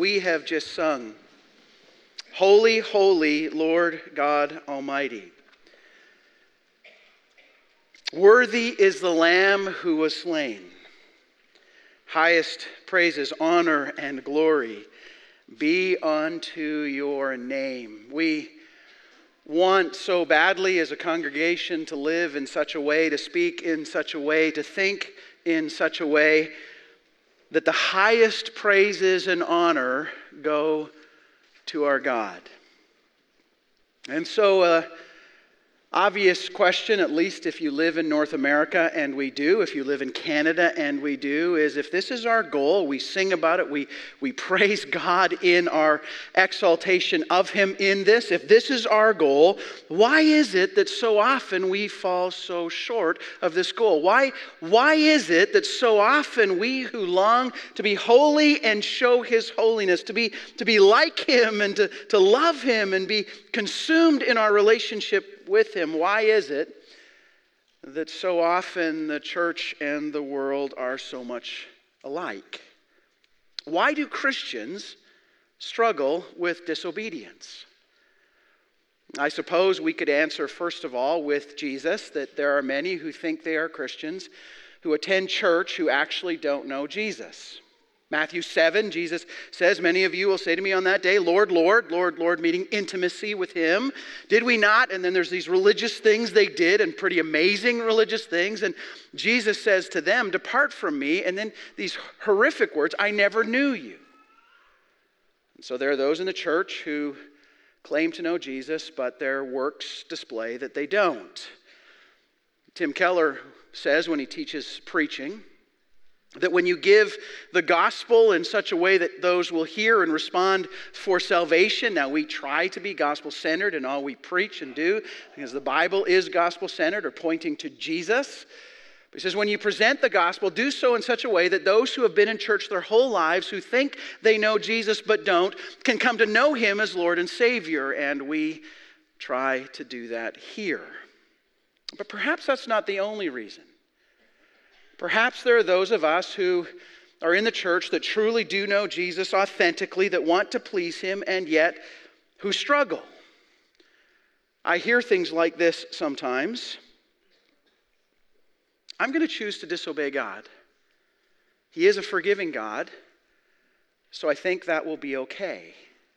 we have just sung, Holy, holy, Lord God Almighty. Worthy is the Lamb who was slain. Highest praises, honor, and glory be unto your name. We want so badly as a congregation to live in such a way, to speak in such a way, to think in such a way that the highest praises and honor go to our God. And so, obvious question, at least if you live in North America, and we do, if you live in Canada, and we do, is if this is our goal, we sing about it, we praise God in our exaltation of Him in this. If this is our goal, why is it that so often we fall so short of this goal? Why is it that so often we who long to be holy and show His holiness, to be like Him and to love Him and be consumed in our relationship with Him, why is it that so often the church and the world are so much alike? Why do Christians struggle with disobedience? I suppose we could answer first of all with Jesus, that there are many who think they are Christians, who attend church, who actually don't know Jesus. Matthew 7, Jesus says, many of you will say to me on that day, Lord, Lord, Lord, Lord, meaning intimacy with Him. Did we not? And then there's these religious things they did, and pretty amazing religious things. And Jesus says to them, depart from me. And then these horrific words, I never knew you. And so there are those in the church who claim to know Jesus, but their works display that they don't. Tim Keller says when he teaches preaching, that when you give the gospel in such a way that those will hear and respond for salvation, now we try to be gospel-centered in all we preach and do, because the Bible is gospel-centered or pointing to Jesus. But he says when you present the gospel, do so in such a way that those who have been in church their whole lives, who think they know Jesus but don't, can come to know Him as Lord and Savior. And we try to do that here. But perhaps that's not the only reason. Perhaps there are those of us who are in the church that truly do know Jesus authentically, that want to please Him, and yet who struggle. I hear things like this sometimes. I'm going to choose to disobey God. He is a forgiving God, so I think that will be okay.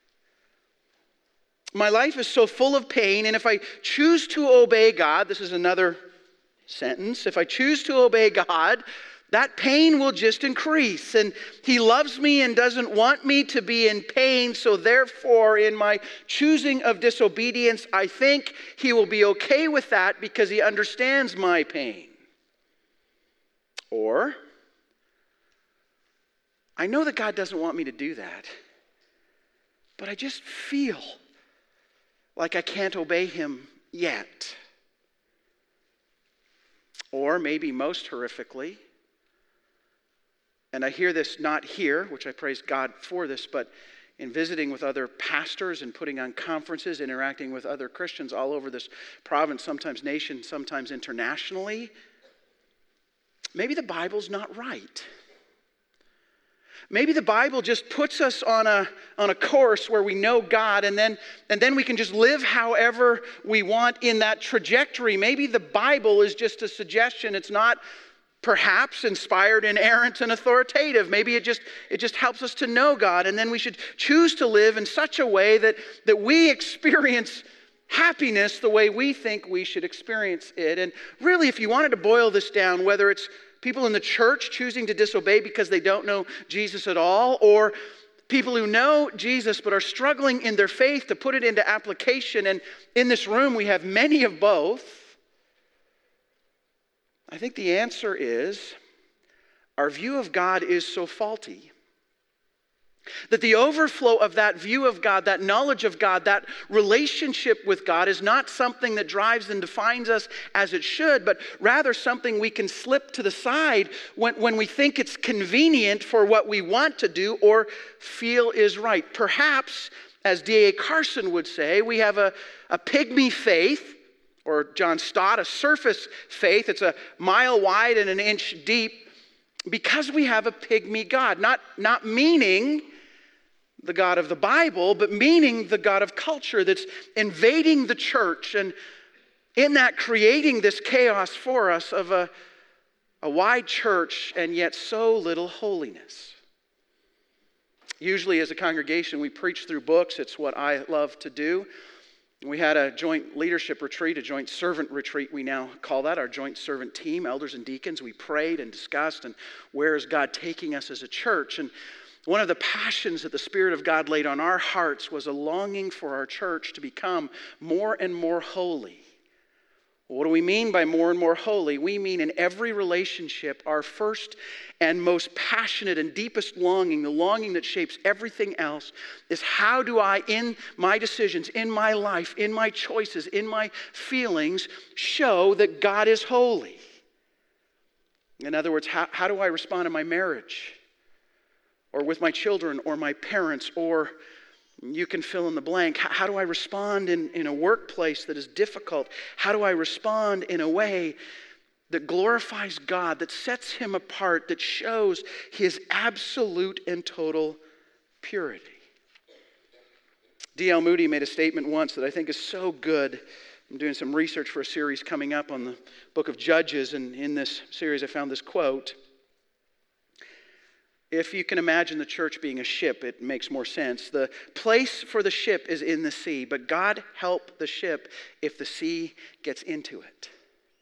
My life is so full of pain, and if I choose to obey God, this is another sentence, if I choose to obey God, that pain will just increase. And He loves me and doesn't want me to be in pain, so therefore in my choosing of disobedience, I think He will be okay with that because He understands my pain. Or, I know that God doesn't want me to do that, but I just feel like I can't obey Him yet. Or maybe most horrifically, and I hear this not here, which I praise God for this, but in visiting with other pastors and putting on conferences, interacting with other Christians all over this province, sometimes nation, sometimes internationally, maybe the Bible's not right. Maybe the Bible just puts us on a course where we know God, and then we can just live however we want in that trajectory. Maybe the Bible is just a suggestion. It's not perhaps inspired, inerrant, and authoritative. Maybe it just helps us to know God, and then we should choose to live in such a way that we experience happiness the way we think we should experience it. And really, if you wanted to boil this down, whether it's people in the church choosing to disobey because they don't know Jesus at all, or people who know Jesus but are struggling in their faith to put it into application, and in this room we have many of both, I think the answer is our view of God is so faulty that the overflow of that view of God, that knowledge of God, that relationship with God is not something that drives and defines us as it should, but rather something we can slip to the side when we think it's convenient for what we want to do or feel is right. Perhaps, as D.A. Carson would say, we have a pygmy faith, or John Stott, a surface faith. It's a mile wide and an inch deep because we have a pygmy God. Not meaning the God of the Bible, but meaning the God of culture that's invading the church, and in that creating this chaos for us of a wide church and yet so little holiness. Usually as a congregation we preach through books. It's what I love to do. We had a joint leadership retreat, a joint servant retreat, we now call that, our joint servant team, elders and deacons. We prayed and discussed, and where is God taking us as a church? And one of the passions that the Spirit of God laid on our hearts was a longing for our church to become more and more holy. What do we mean by more and more holy? We mean in every relationship, our first and most passionate and deepest longing, the longing that shapes everything else, is how do I, in my decisions, in my life, in my choices, in my feelings, show that God is holy? In other words, how do I respond in my marriage, or with my children, or my parents, or you can fill in the blank. How do I respond in a workplace that is difficult? How do I respond in a way that glorifies God, that sets him apart, that shows his absolute and total purity? D.L. Moody made a statement once that I think is so good. I'm doing some research for a series coming up on the book of Judges, and in this series I found this quote. If you can imagine the church being a ship, it makes more sense. The place for the ship is in the sea, but God help the ship if the sea gets into it.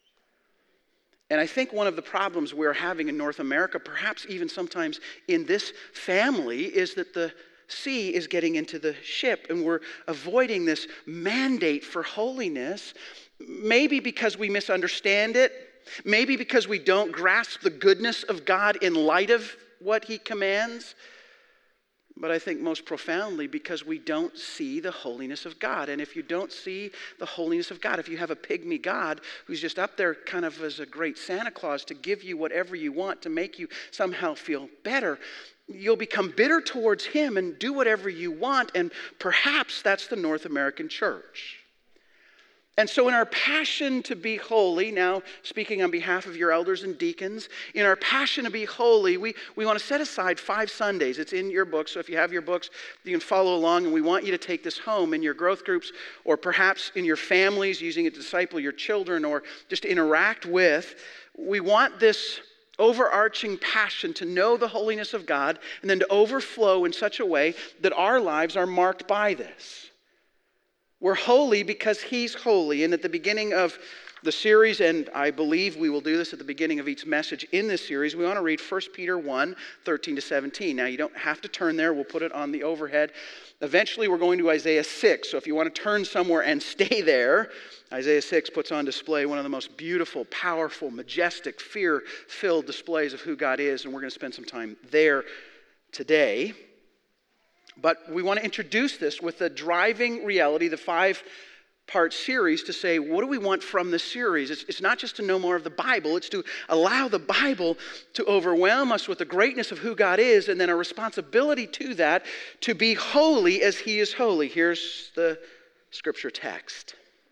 And I think one of the problems we're having in North America, perhaps even sometimes in this family, is that the sea is getting into the ship, and we're avoiding this mandate for holiness, maybe because we misunderstand it, maybe because we don't grasp the goodness of God in light of what he commands, but I think most profoundly because we don't see the holiness of God. And if you don't see the holiness of God, if you have a pygmy God who's just up there kind of as a great Santa Claus to give you whatever you want to make you somehow feel better, you'll become bitter towards him and do whatever you want, and perhaps that's the North American church. And so in our passion to be holy, now speaking on behalf of your elders and deacons, in our passion to be holy, we want to set aside 5 Sundays. It's in your book, so if you have your books, you can follow along, and we want you to take this home in your growth groups, or perhaps in your families, using it to disciple your children, or just to interact with. We want this overarching passion to know the holiness of God, and then to overflow in such a way that our lives are marked by this. We're holy because he's holy. And at the beginning of the series, and I believe we will do this at the beginning of each message in this series, we want to read 1 Peter 1, 13 to 17. Now, you don't have to turn there. We'll put it on the overhead. Eventually, we're going to Isaiah 6. So if you want to turn somewhere and stay there, Isaiah 6 puts on display one of the most beautiful, powerful, majestic, fear-filled displays of who God is. And we're going to spend some time there today. But we want to introduce this with the driving reality, the 5-part series, to say, what do we want from this series? It's not just to know more of the Bible. It's to allow the Bible to overwhelm us with the greatness of who God is, and then a responsibility to that, to be holy as he is holy. Here's the scripture text.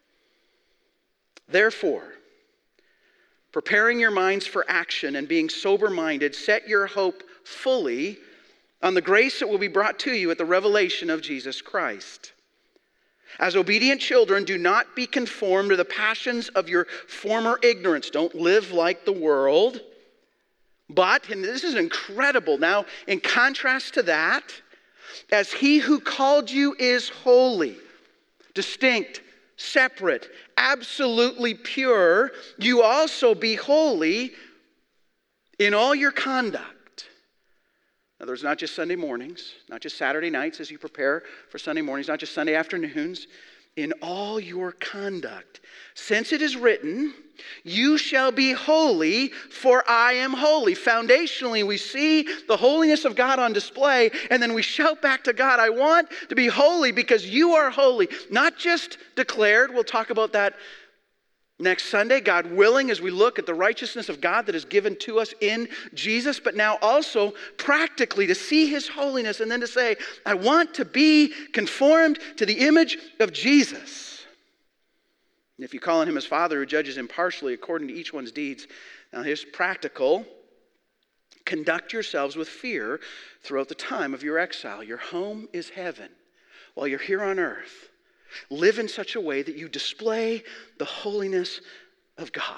Therefore, preparing your minds for action and being sober-minded, set your hope fully on the grace that will be brought to you at the revelation of Jesus Christ. As obedient children, do not be conformed to the passions of your former ignorance. Don't live like the world. But, and this is incredible, now in contrast to that, as he who called you is holy, distinct, separate, absolutely pure, you also be holy in all your conduct. Now, there's not just Sunday mornings, not just Saturday nights as you prepare for Sunday mornings, not just Sunday afternoons. In all your conduct. Since it is written, you shall be holy, for I am holy. Foundationally, we see the holiness of God on display, and then we shout back to God, I want to be holy because you are holy. Not just declared, we'll talk about that next Sunday, God willing, as we look at the righteousness of God that is given to us in Jesus, but now also practically to see his holiness and then to say, I want to be conformed to the image of Jesus. And if you call on him as Father who judges impartially according to each one's deeds, now here's practical. Conduct yourselves with fear throughout the time of your exile. Your home is heaven. While you're here on earth, live in such a way that you display the holiness of God.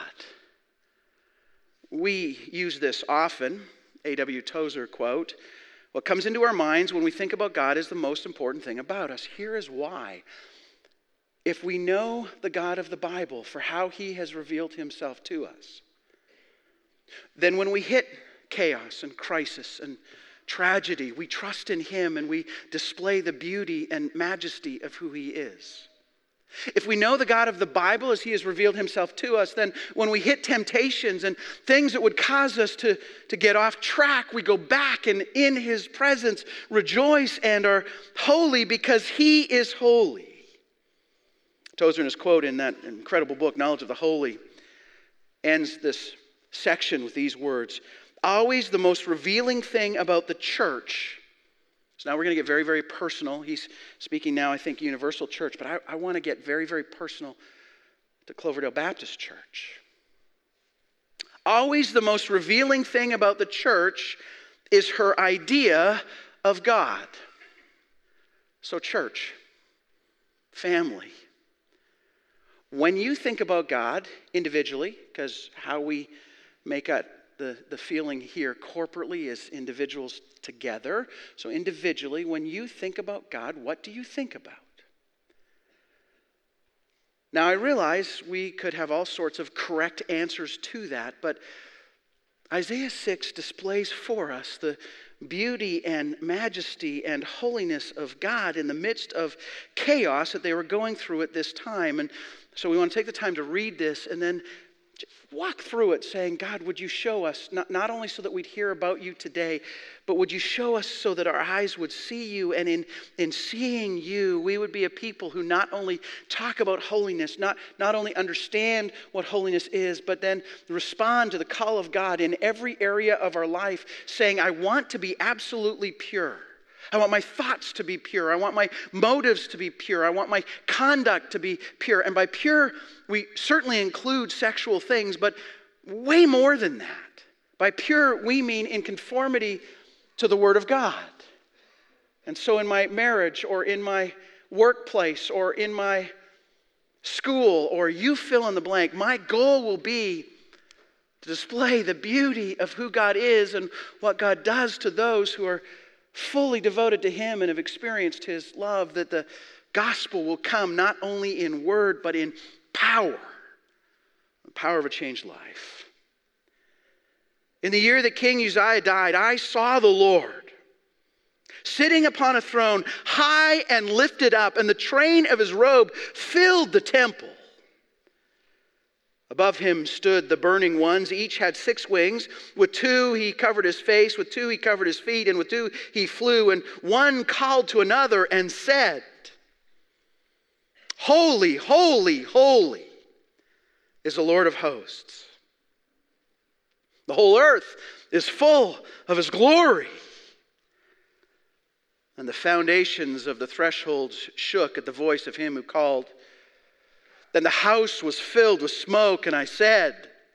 We use this often, A.W. Tozer quote, what comes into our minds when we think about God is the most important thing about us. Here is why. If we know the God of the Bible for how he has revealed himself to us, then when we hit chaos and crisis and tragedy, we trust in him and we display the beauty and majesty of who he is. If we know the God of the Bible as he has revealed himself to us, then when we hit temptations and things that would cause us to get off track, we go back and in his presence rejoice and are holy because he is holy. Tozer, in his quote in that incredible book, Knowledge of the Holy, ends this section with these words: always the most revealing thing about the church. So now we're going to get very, very personal. He's speaking now, I think, Universal Church, but I want to get very, very personal to Cloverdale Baptist Church. Always the most revealing thing about the church is her idea of God. So church, family, when you think about God individually, because how we make up the feeling here corporately is individuals together. So individually, when you think about God, what do you think about? Now I realize we could have all sorts of correct answers to that, but Isaiah 6 displays for us the beauty and majesty and holiness of God in the midst of chaos that they were going through at this time. And so we want to take the time to read this and then walk through it saying, God, would you show us, not only so that we'd hear about you today, but would you show us so that our eyes would see you, and in seeing you, we would be a people who not only talk about holiness, not only understand what holiness is, but then respond to the call of God in every area of our life, saying, I want to be absolutely pure. I want my thoughts to be pure. I want my motives to be pure. I want my conduct to be pure. And by pure, we certainly include sexual things, but way more than that. By pure, we mean in conformity to the Word of God. And so in my marriage or in my workplace or in my school or you fill in the blank, my goal will be to display the beauty of who God is and what God does to those who are fully devoted to him and have experienced his love, that the gospel will come not only in word but in power, the power of a changed life. In the year that King Uzziah died, I saw the Lord sitting upon a throne, high and lifted up, and the train of his robe filled the temple. Above him stood the burning ones. Each had 6 wings. With 2 he covered his face, with 2 he covered his feet, and with 2 he flew. And one called to another and said, Holy, holy, holy is the Lord of hosts. The whole earth is full of his glory. And the foundations of the thresholds shook at the voice of him who called. Then the house was filled with smoke, and I said,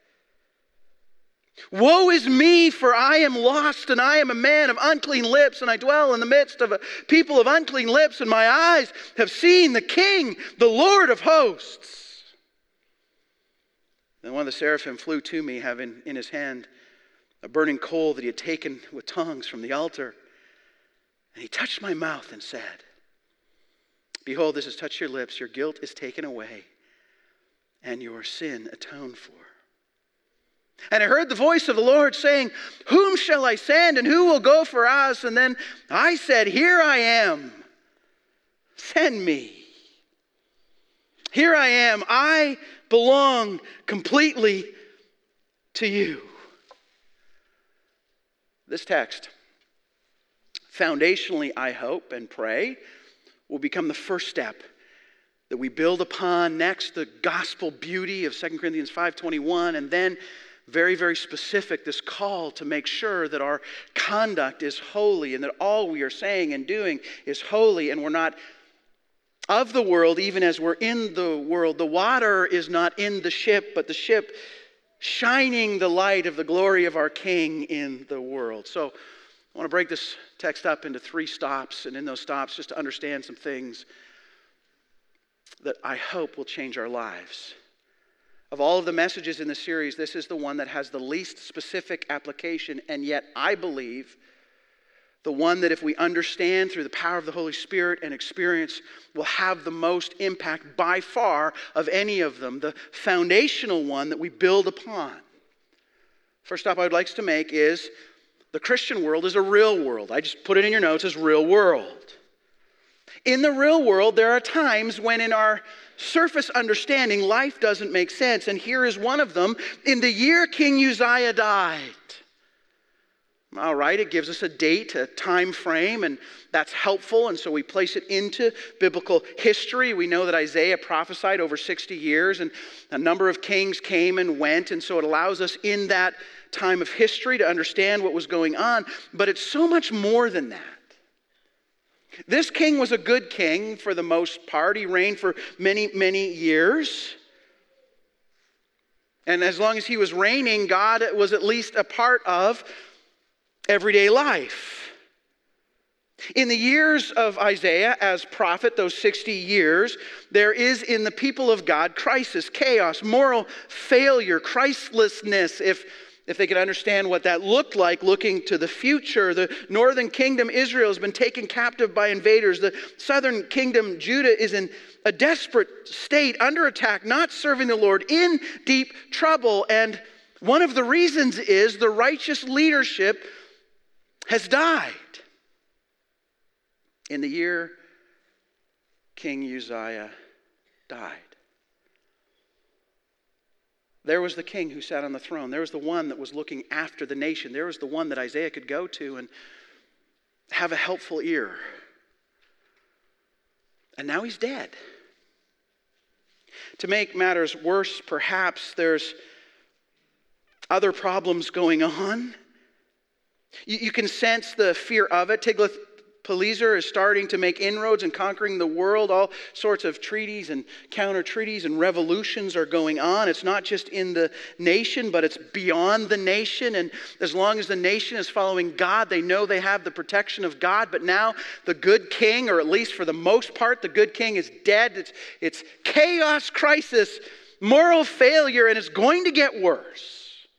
Woe is me, for I am lost, and I am a man of unclean lips, and I dwell in the midst of a people of unclean lips, and my eyes have seen the King, the Lord of hosts. Then one of the seraphim flew to me, having in his hand a burning coal that he had taken with tongs from the altar. And he touched my mouth and said, Behold, this has touched your lips, your guilt is taken away, and your sin atoned for. And I heard the voice of the Lord saying, Whom shall I send, and who will go for us? And then I said, Here I am. Send me. Here I am. I belong completely to you. This text, foundationally, I hope and pray, will become the first step that we build upon. Next, the gospel beauty of 2 Corinthians 5:21, and then very, very specific, this call to make sure that our conduct is holy and that all we are saying and doing is holy, and we're not of the world even as we're in the world. The water is not in the ship, but the ship shining the light of the glory of our King in the world. So I want to break this text up into 3 stops, and in those stops just to understand some things that I hope will change our lives. Of all of the messages in the series, this is the one that has the least specific application, and yet I believe the one that if we understand through the power of the Holy Spirit and experience will have the most impact by far of any of them, the foundational one that we build upon. First stop I would like to make is the Christian world is a real world. I just put it in your notes as real world. In the real world, there are times when in our surface understanding, life doesn't make sense. And here is one of them. In the year King Uzziah died. All right, it gives us a date, a time frame, and that's helpful. And so we place it into biblical history. We know that Isaiah prophesied over 60 years, and a number of kings came and went. And so it allows us in that time of history to understand what was going on. But it's so much more than that. This king was a good king for the most part. He reigned for many, many years. And as long as he was reigning, God was at least a part of everyday life. In the years of Isaiah as prophet, those 60 years, there is in the people of God crisis, chaos, moral failure, Christlessness, if they could understand what that looked like looking to the future. The northern kingdom, Israel, has been taken captive by invaders. The southern kingdom, Judah, is in a desperate state, under attack, not serving the Lord, in deep trouble. And one of the reasons is the righteous leadership has died. In the year King Uzziah died, there was the king who sat on the throne. There was the one that was looking after the nation. There was the one that Isaiah could go to and have a helpful ear. And now he's dead. To make matters worse, perhaps there's other problems going on. You can sense the fear of it. Tiglath-Pileser is starting to make inroads and conquering the world. All sorts of treaties and counter-treaties and revolutions are going on. It's not just in the nation, but it's beyond the nation. And as long as the nation is following God, they know they have the protection of God. But now the good king, or at least for the most part, the good king is dead. It's chaos, crisis, moral failure, and it's going to get worse.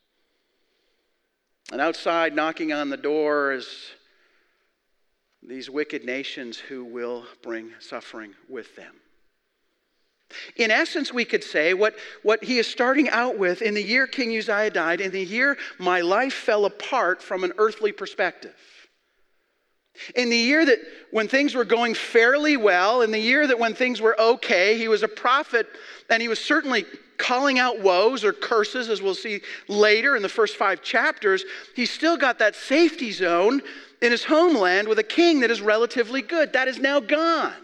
And outside, knocking on the door, is these wicked nations who will bring suffering with them. In essence, we could say what he is starting out with in the year King Uzziah died, in the year my life fell apart from an earthly perspective. In the year that when things were going fairly well, in the year that when things were okay, he was a prophet, and he was certainly calling out woes or curses, as we'll see later in the first 5 chapters. He's still got that safety zone in his homeland with a king that is relatively good. That is now gone.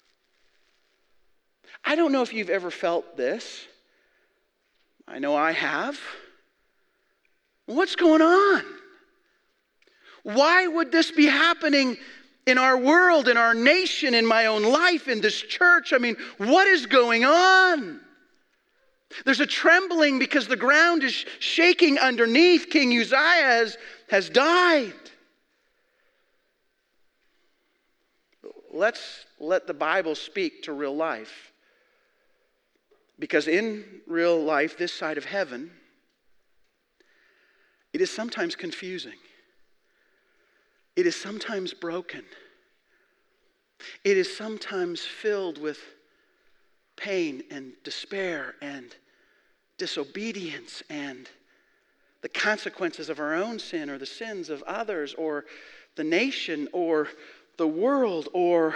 I don't know if you've ever felt this. I know I have. What's going on? Why would this be happening in our world, in our nation, in my own life, in this church? I mean, what is going on? There's a trembling because the ground is shaking underneath. King Uzziah has died. Let's let the Bible speak to real life. Because in real life, this side of heaven, it is sometimes confusing. It is sometimes broken. It is sometimes filled with pain and despair and disobedience and the consequences of our own sin or the sins of others or the nation or the world. Or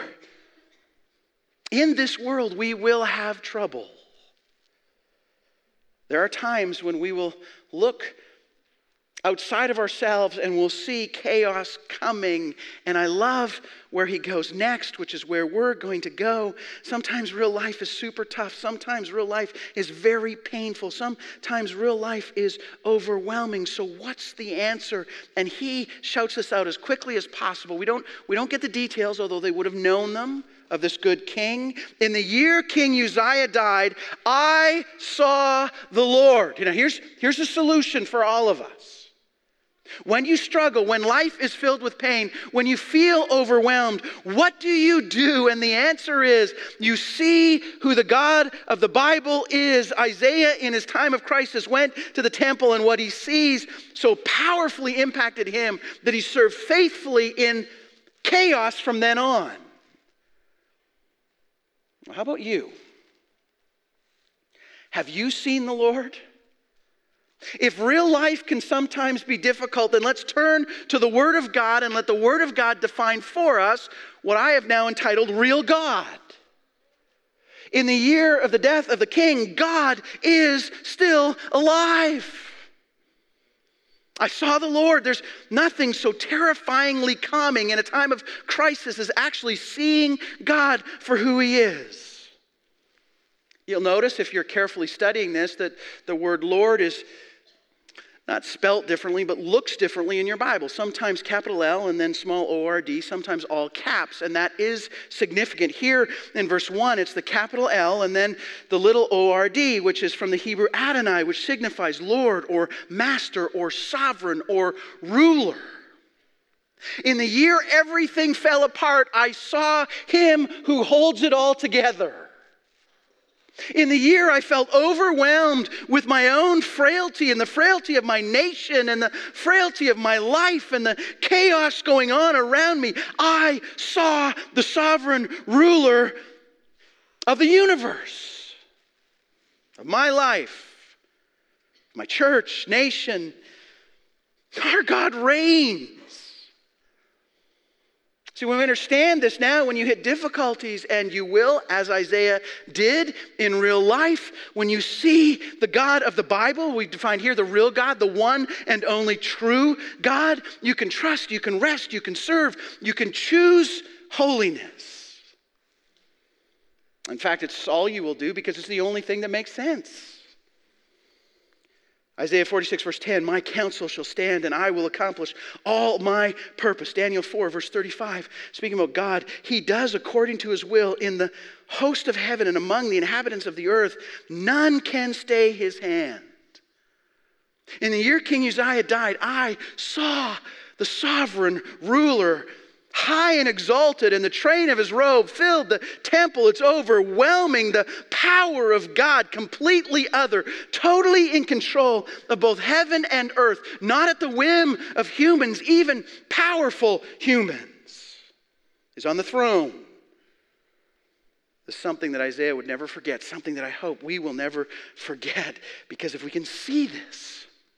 in this world we will have trouble. There are times when we will look outside of ourselves and we'll see chaos coming. And I love where he goes next, which is where we're going to go. Sometimes real life is super tough. Sometimes real life is very painful. Sometimes real life is overwhelming. So what's the answer? And he shouts this out as quickly as possible. We don't get the details, although they would have known them, of this good king. In the year King Uzziah died, I saw the Lord. Here's the solution for all of us. When you struggle, when life is filled with pain, when you feel overwhelmed, what do you do? And the answer is, you see who the God of the Bible is. Isaiah, in his time of crisis, went to the temple, and what he sees so powerfully impacted him that he served faithfully in chaos from then on. How about you? Have you seen the Lord? If real life can sometimes be difficult, then let's turn to the Word of God and let the Word of God define for us what I have now entitled Real God. In the year of the death of the king, God is still alive. I saw the Lord. There's nothing so terrifyingly calming in a time of crisis as actually seeing God for who he is. You'll notice, if you're carefully studying this, that the word Lord is not spelt differently, but looks differently in your Bible. Sometimes capital L and then small O-R-D, sometimes all caps, and that is significant. Here in verse 1, it's the capital L and then the little O-R-D, which is from the Hebrew Adonai, which signifies Lord or Master or Sovereign or Ruler. In the year everything fell apart, I saw him who holds it all together. In the year I felt overwhelmed with my own frailty and the frailty of my nation and the frailty of my life and the chaos going on around me, I saw the sovereign ruler of the universe, of my life, my church, nation. Our God reigns. See, when we understand this now, when you hit difficulties, and you will, as Isaiah did in real life, when you see the God of the Bible, we define here the real God, the one and only true God, you can trust, you can rest, you can serve, you can choose holiness. In fact, it's all you will do because it's the only thing that makes sense. Isaiah 46, verse 10, my counsel shall stand and I will accomplish all my purpose. Daniel 4, verse 35, speaking about God, he does according to his will in the host of heaven and among the inhabitants of the earth. None can stay his hand. In the year King Uzziah died, I saw the sovereign ruler high and exalted, and the train of his robe filled the temple. It's overwhelming. The power of God, completely other, totally in control of both heaven and earth, not at the whim of humans, even powerful humans, is on the throne. It's something that Isaiah would never forget, something that I hope we will never forget, because if we can see this,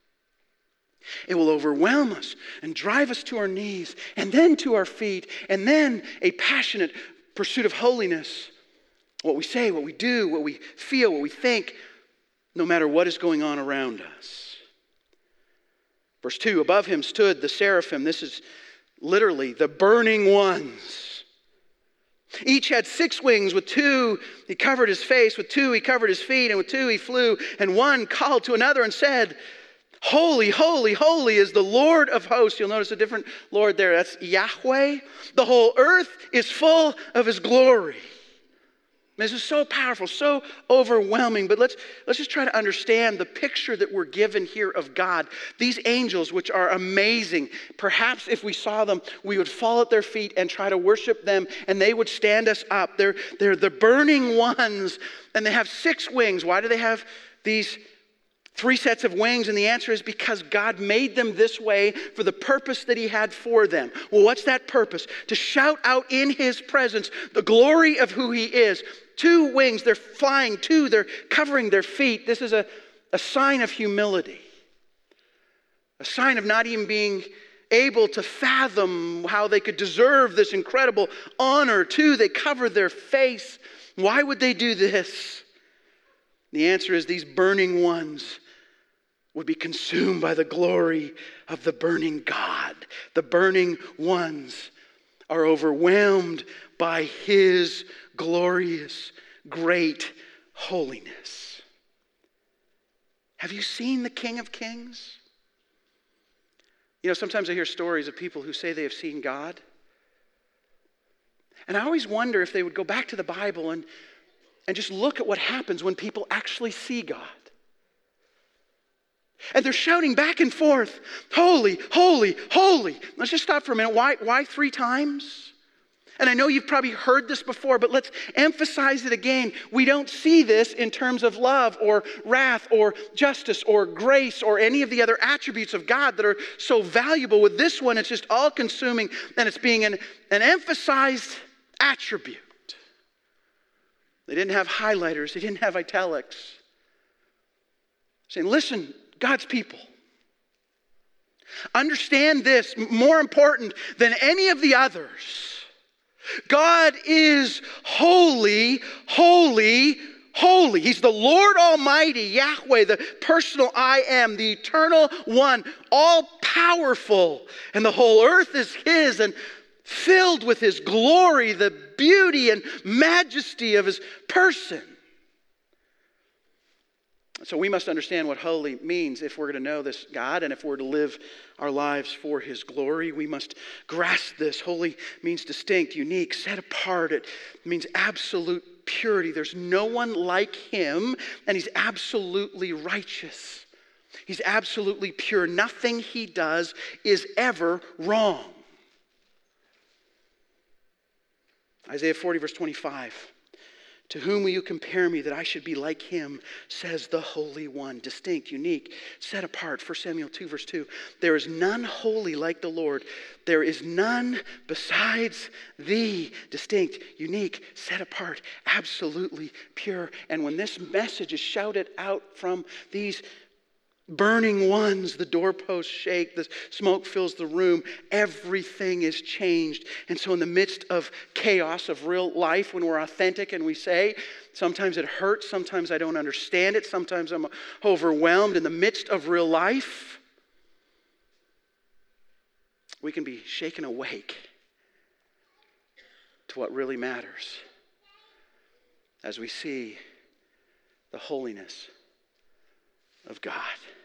it will overwhelm us and drive us to our knees and then to our feet and then a passionate pursuit of holiness. What we say, what we do, what we feel, what we think, no matter what is going on around us. Verse 2, above him stood the seraphim. This is literally the burning ones. Each had 6 wings. With 2 he covered his face, with 2 he covered his feet, and with 2 he flew. And one called to another and said, holy, holy, holy is the Lord of hosts. You'll notice a different Lord there. That's Yahweh. The whole earth is full of his glory. This is so powerful, so overwhelming. But let's just try to understand the picture that we're given here of God. These angels, which are amazing. Perhaps if we saw them, we would fall at their feet and try to worship them, and they would stand us up. They're the burning ones, and they have 6 wings. Why do they have these 3 sets of wings? And the answer is because God made them this way for the purpose that he had for them. Well, what's that purpose? To shout out in his presence the glory of who he is. 2 wings, they're flying. 2, they're covering their feet. This is a sign of humility. A sign of not even being able to fathom how they could deserve this incredible honor. 2, they cover their face. Why would they do this? The answer is these burning ones would be consumed by the glory of the burning God. The burning ones are overwhelmed by his glorious, great holiness. Have you seen the King of Kings? You know, sometimes I hear stories of people who say they have seen God. And I always wonder if they would go back to the Bible and just look at what happens when people actually see God. And they're shouting back and forth, holy, holy, holy. Let's just stop for a minute. Why 3 times? And I know you've probably heard this before, but let's emphasize it again. We don't see this in terms of love or wrath or justice or grace or any of the other attributes of God that are so valuable. With this one, it's just all-consuming, and it's being an emphasized attribute. They didn't have highlighters. They didn't have italics. Saying, listen, God's people, understand this, more important than any of the others. God is holy, holy, holy. He's the Lord Almighty, Yahweh, the personal I am, the eternal one, all powerful. And the whole earth is his and filled with his glory, the beauty and majesty of his person. So we must understand what holy means if we're going to know this God and if we're to live our lives for his glory. We must grasp this. Holy means distinct, unique, set apart. It means absolute purity. There's no one like him, and he's absolutely righteous. He's absolutely pure. Nothing he does is ever wrong. Isaiah 40, verse 25. To whom will you compare me that I should be like him, says the Holy One. Distinct, unique, set apart. 1 Samuel 2, verse 2. There is none holy like the Lord. There is none besides thee. Distinct, unique, set apart, absolutely pure. And when this message is shouted out from these burning ones, the doorposts shake, the smoke fills the room, everything is changed. And so in the midst of chaos of real life, when we're authentic and we say, sometimes it hurts, sometimes I don't understand it, sometimes I'm overwhelmed, in the midst of real life, we can be shaken awake to what really matters as we see the holiness of God.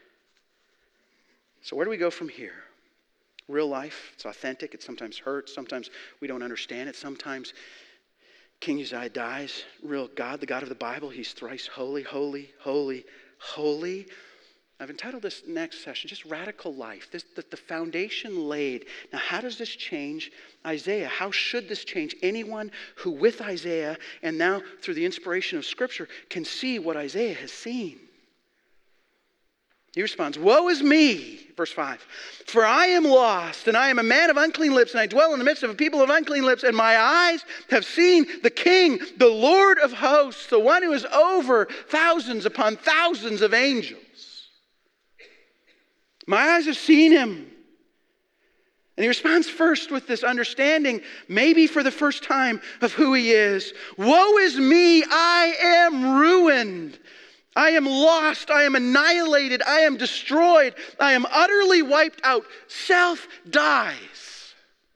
So where do we go from here? Real life, it's authentic, it sometimes hurts, sometimes we don't understand it, sometimes King Uzziah dies. Real God, the God of the Bible, he's thrice holy, holy, holy, holy. I've entitled this next session, just Radical Life, the foundation laid. Now how does this change Isaiah? How should this change anyone who with Isaiah and now through the inspiration of Scripture can see what Isaiah has seen? He responds, woe is me, verse 5, for I am lost, and I am a man of unclean lips, and I dwell in the midst of a people of unclean lips, and my eyes have seen the King, the Lord of hosts, the one who is over thousands upon thousands of angels. My eyes have seen him. And he responds first with this understanding, maybe for the first time, of who he is. Woe is me, I am ruined. I am lost, I am annihilated, I am destroyed, I am utterly wiped out. Self dies.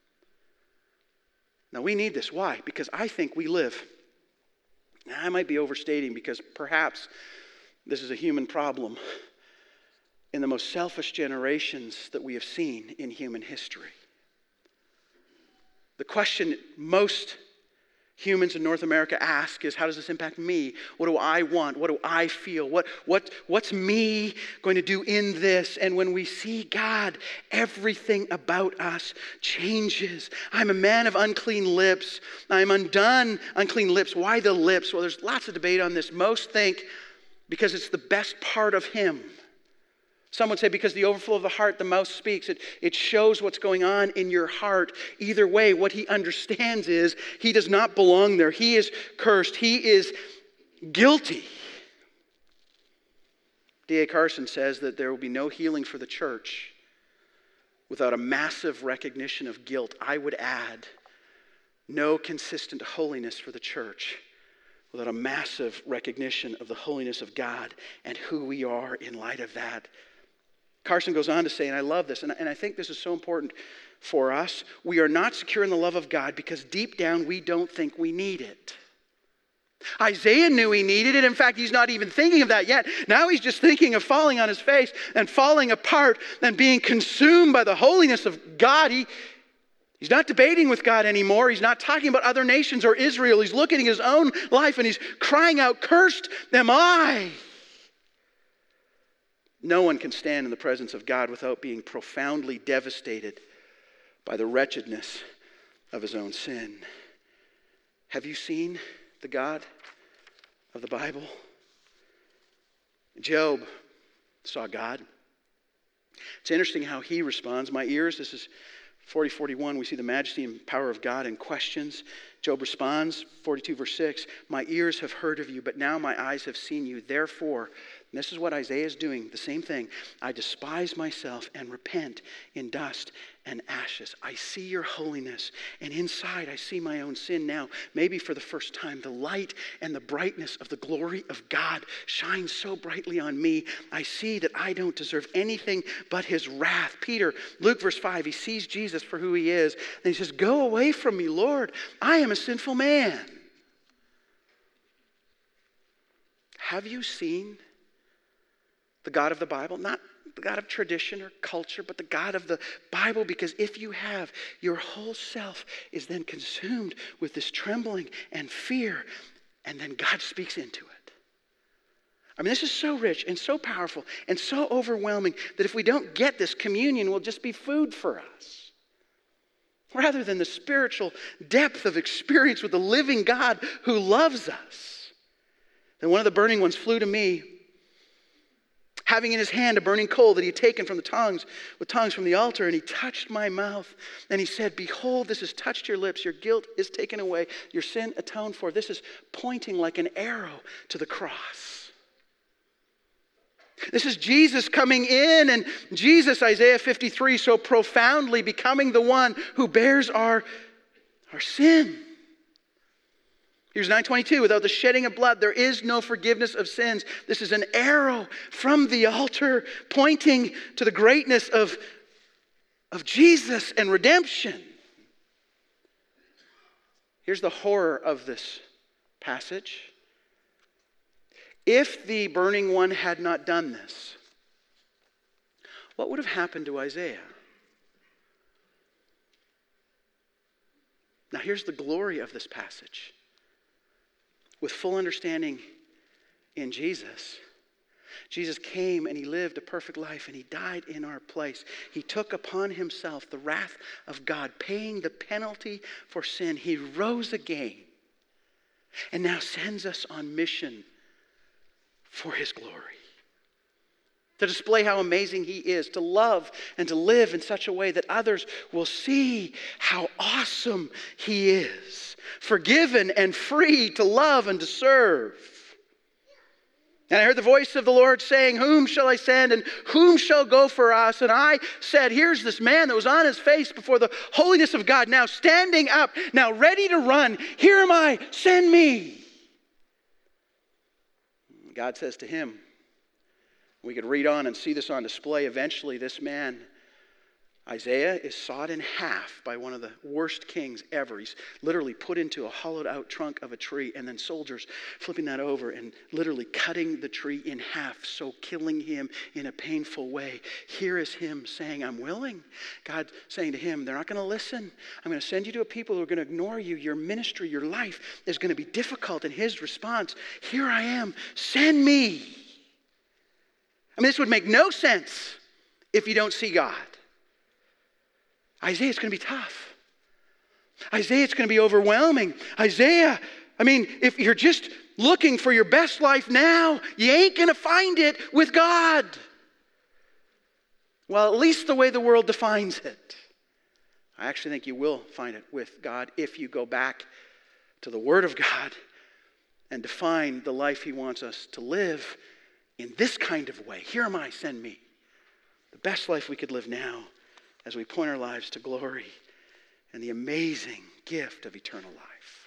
Now we need this. Why? Because I think we live. Now, I might be overstating because perhaps this is a human problem in the most selfish generations that we have seen in human history. The question most humans in North America ask is, how does this impact me? What do I want? What do I feel? What's me going to do in this? And when we see God, everything about us changes. I'm a man of unclean lips. I'm undone, unclean lips. Why the lips? Well, there's lots of debate on this. Most think because it's the best part of him. Some would say because the overflow of the heart, the mouth speaks. It shows what's going on in your heart. Either way, what he understands is he does not belong there. He is cursed. He is guilty. D.A. Carson says that there will be no healing for the church without a massive recognition of guilt. I would add, no consistent holiness for the church without a massive recognition of the holiness of God and who we are in light of that. Carson goes on to say, and I love this, and I think this is so important for us, we are not secure in the love of God because deep down we don't think we need it. Isaiah knew he needed it. In fact, he's not even thinking of that yet. Now he's just thinking of falling on his face and falling apart and being consumed by the holiness of God. He's not debating with God anymore. He's not talking about other nations or Israel. He's looking at his own life and he's crying out, "Cursed am I." No one can stand in the presence of God without being profoundly devastated by the wretchedness of his own sin. Have you seen the God of the Bible? Job saw God. It's interesting how he responds. My ears, this is 40:41, we see the majesty and power of God in questions. Job responds, 42 verse 6, my ears have heard of you, but now my eyes have seen you. Therefore, and this is what Isaiah is doing, the same thing. I despise myself and repent in dust and ashes. I see your holiness, and inside I see my own sin now. Maybe for the first time, the light and the brightness of the glory of God shines so brightly on me. I see that I don't deserve anything but his wrath. Peter, Luke verse 5, he sees Jesus for who he is, and he says, go away from me, Lord. I am a sinful man. Have you seen the God of the Bible? Not the God of tradition or culture, but the God of the Bible. Because if you have, your whole self is then consumed with this trembling and fear. And then God speaks into it. I mean, this is so rich and so powerful and so overwhelming that if we don't get this, communion will just be food for us. Rather than the spiritual depth of experience with the living God who loves us. Then one of the burning ones flew to me, having in his hand a burning coal that he had taken from the tongs from the altar, and he touched my mouth, and he said, behold, this has touched your lips, your guilt is taken away, your sin atoned for. This is pointing like an arrow to the cross. This is Jesus coming in, and Jesus, Isaiah 53, so profoundly becoming the one who bears our sin. Here's 9:22, without the shedding of blood, there is no forgiveness of sins. This is an arrow from the altar pointing to the greatness of Jesus and redemption. Here's the horror of this passage. If the burning one had not done this, what would have happened to Isaiah? Now here's the glory of this passage. With full understanding in Jesus, Jesus came and he lived a perfect life and he died in our place. He took upon himself the wrath of God, paying the penalty for sin. He rose again and now sends us on mission for his glory. To display how amazing he is, to love and to live in such a way that others will see how awesome he is. Forgiven and free to love and to serve. And I heard the voice of the Lord saying, whom shall I send and whom shall go for us? And I said, here's this man that was on his face before the holiness of God, now standing up, now ready to run. Here am I, send me. God says to him, we could read on and see this on display. Eventually, this man, Isaiah, is sawed in half by one of the worst kings ever. He's literally put into a hollowed out trunk of a tree, and then soldiers flipping that over and literally cutting the tree in half, so killing him in a painful way. Here is him saying, I'm willing. God saying to him, they're not going to listen. I'm going to send you to a people who are going to ignore you. Your ministry, your life is going to be difficult. And his response, here I am, send me. I mean, this would make no sense if you don't see God. Isaiah, it's going to be tough. Isaiah, it's going to be overwhelming. Isaiah, I mean, if you're just looking for your best life now, you ain't going to find it with God. Well, at least the way the world defines it. I actually think you will find it with God if you go back to the Word of God and define the life he wants us to live in this kind of way. Here am I, send me. The best life we could live now, as we point our lives to glory and the amazing gift of eternal life.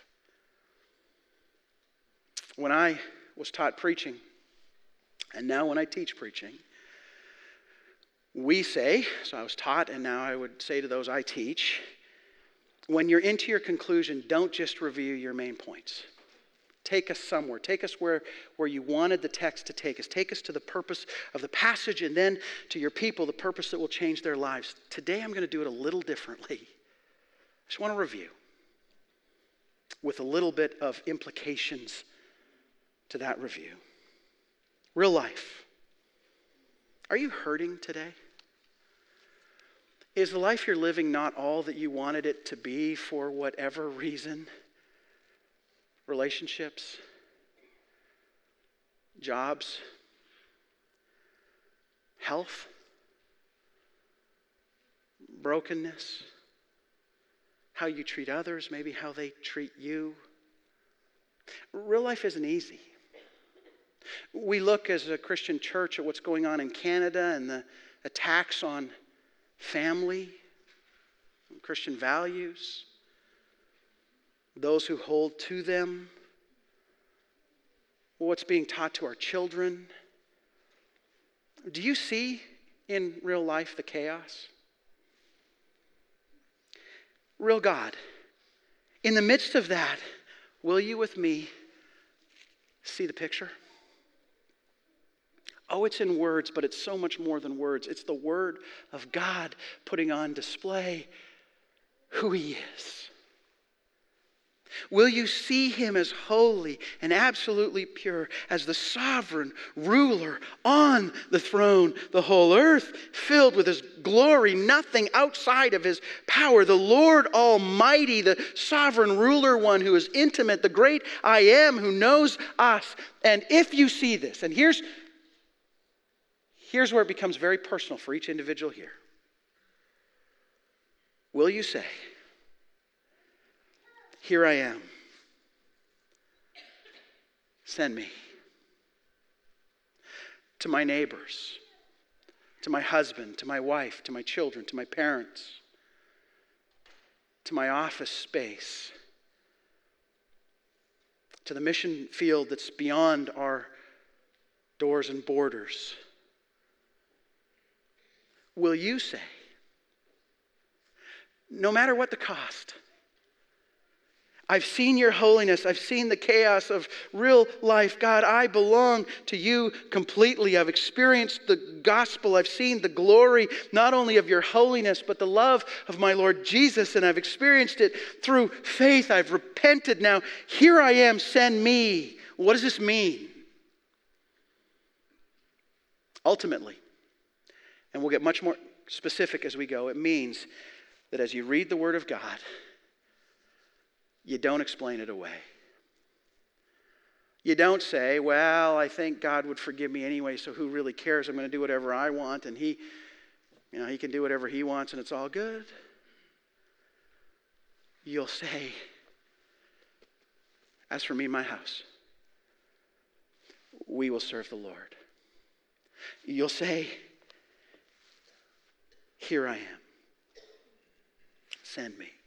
When I was taught preaching, and now when I teach preaching, We say, so I was taught, and now I would say to those I teach, when you're into your conclusion, don't just review your main points. Take us somewhere. Take us where you wanted the text to take us. Take us to the purpose of the passage, and then to your people, the purpose that will change their lives. Today I'm going to do it a little differently. I just want to review with a little bit of implications to that review. Real life. Are you hurting today? Is the life you're living not all that you wanted it to be for whatever reason? Relationships, jobs, health, brokenness, how you treat others, maybe how they treat you. Real life isn't easy. We look as a Christian church at what's going on in Canada and the attacks on family, Christian values, those who hold to them, what's being taught to our children. Do you see in real life the chaos? Real God, in the midst of that, will you with me see the picture? Oh, it's in words, but it's so much more than words. It's the Word of God putting on display who He is. Will you see Him as holy and absolutely pure, as the sovereign ruler on the throne, the whole earth filled with His glory, nothing outside of His power, the Lord Almighty, the sovereign ruler one who is intimate, the great I Am who knows us. And if you see this, and here's where it becomes very personal for each individual here. Will you say, here I am, send me? To my neighbors, to my husband, to my wife, to my children, to my parents, to my office space, to the mission field that's beyond our doors and borders. Will you say, no matter what the cost, I've seen your holiness. I've seen the chaos of real life. God, I belong to you completely. I've experienced the gospel. I've seen the glory not only of your holiness, but the love of my Lord Jesus. And I've experienced it through faith. I've repented. Now, here I am. Send me. What does this mean? Ultimately, and we'll get much more specific as we go, it means that as you read the Word of God, you don't explain it away. You don't say, well, I think God would forgive me anyway, so who really cares? I'm going to do whatever I want, and He can do whatever He wants, and it's all good. You'll say, as for me and my house, we will serve the Lord. You'll say, here I am. Send me.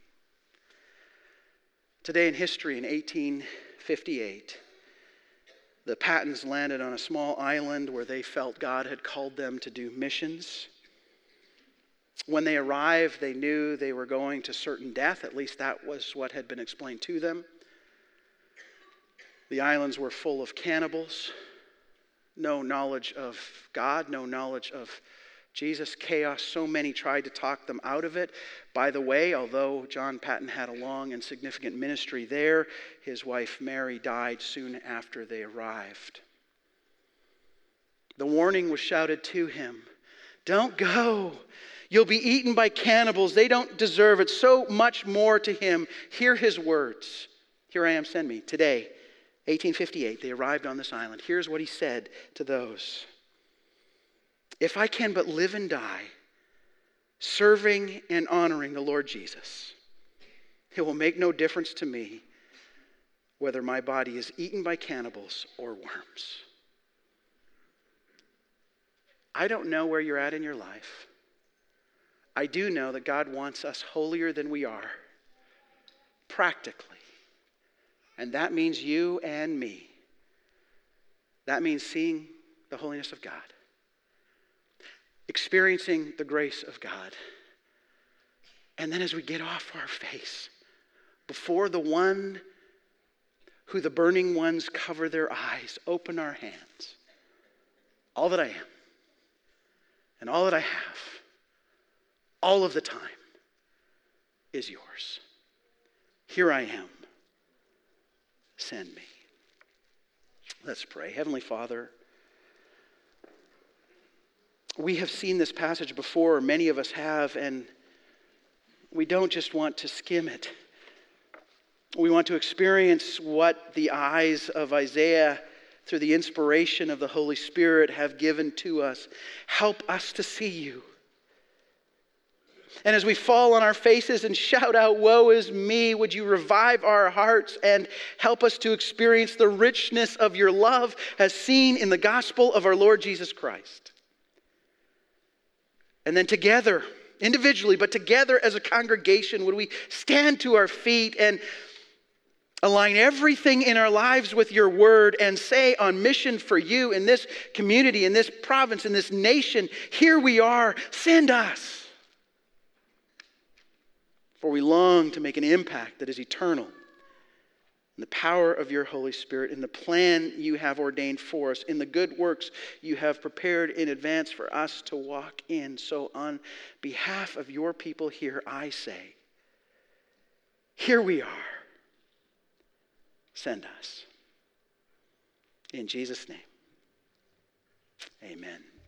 Today in history, in 1858, the Pattons landed on a small island where they felt God had called them to do missions. When they arrived, they knew they were going to certain death. At least that was what had been explained to them. The islands were full of cannibals. No knowledge of God, no knowledge of Jesus, chaos. So many tried to talk them out of it. By the way, although John Paton had a long and significant ministry there, his wife Mary died soon after they arrived. The warning was shouted to him, don't go. You'll be eaten by cannibals. They don't deserve it. So much more to him. Hear his words. Here I am, send me. Today, 1858, they arrived on this island. Here's what he said to those. If I can but live and die, serving and honoring the Lord Jesus, it will make no difference to me whether my body is eaten by cannibals or worms. I don't know where you're at in your life. I do know that God wants us holier than we are, practically. And that means you and me. That means seeing the holiness of God. experiencing the grace of God. And then as we get off our face before the one who the burning ones cover their eyes, open our hands. All that I am and all that I have, all of the time, is yours. Here I am. Send me. Let's pray. Heavenly Father, we have seen this passage before, many of us have, and we don't just want to skim it. We want to experience what the eyes of Isaiah, through the inspiration of the Holy Spirit, have given to us. Help us to see you. And as we fall on our faces and shout out, "Woe is me," would you revive our hearts and help us to experience the richness of your love as seen in the gospel of our Lord Jesus Christ. And then together, individually, but together as a congregation, would we stand to our feet and align everything in our lives with your word and say on mission for you in this community, in this province, in this nation, here we are, send us. For we long to make an impact that is eternal in the power of your Holy Spirit, in the plan you have ordained for us, in the good works you have prepared in advance for us to walk in. So on behalf of your people here, I say, here we are. Send us. In Jesus' name, amen.